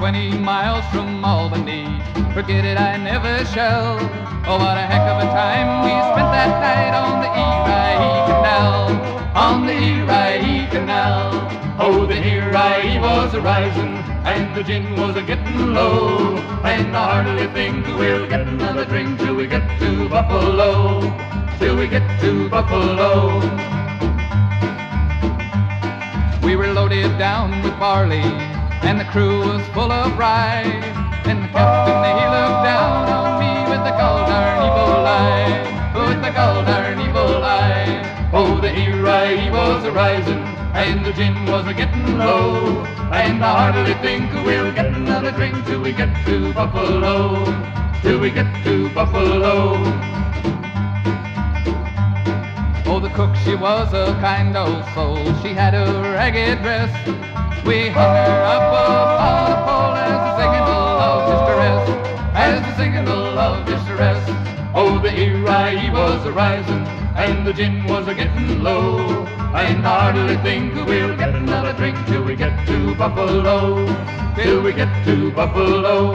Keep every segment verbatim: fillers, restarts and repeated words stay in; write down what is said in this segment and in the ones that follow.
twenty miles from Albany. Forget it, I never shall. Oh, what a heck of a time we spent that night on the Erie Canal, on the Erie Canal. Oh, the Erie was a-rising, and the gin was a-getting low, and I hardly think we'll get another drink till we get to Buffalo, till we get to Buffalo. We were loaded down with barley, and the crew was full of rye, and the captain, he looked down on me with a gall-darn evil eye, with a gall-darn evil eye. Oh, the Erie was a-rising, and the gin was a-getting low, and I hardly think we'll get another drink till we get to Buffalo, till we get to Buffalo. Oh, the cook, she was a kind old soul. She had a ragged dress. We hung her up upon a pole as a singing the love distress, as a singing the love distress. Oh, the Erie was a-rising, and the gin was a-getting low, and I hardly think we'll get another drink till we get to Buffalo, till we get to Buffalo.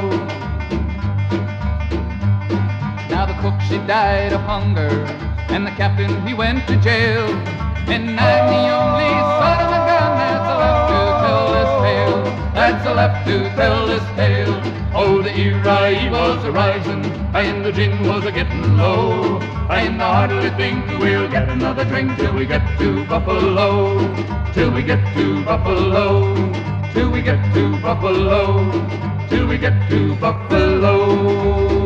Now the cook, she died of hunger, and the captain, he went to jail, and I'm the only son of a gun that's left to tell this tale, that's left to tell this tale. Oh, the Erie was a-rising, and the gin was a-getting low, and I hardly think we'll get another drink till we get to Buffalo, till we get to Buffalo, till we get to Buffalo, till we get to Buffalo.